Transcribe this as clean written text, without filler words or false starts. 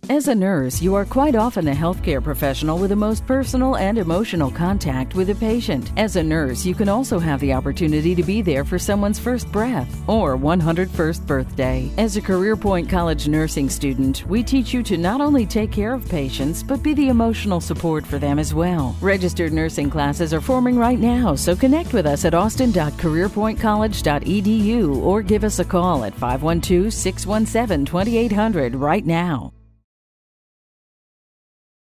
As a nurse, you are quite often a healthcare professional with the most personal and emotional contact with a patient. As a nurse, you can also have the opportunity to be there for someone's first breath or 101st birthday. As a CareerPoint College nursing student, we teach you to not only take care of patients, but be the emotional support for them as well. Registered nursing classes are forming right now, so connect with us at austin.careerpointcollege.edu or give us a call at 512-617-2800 right now.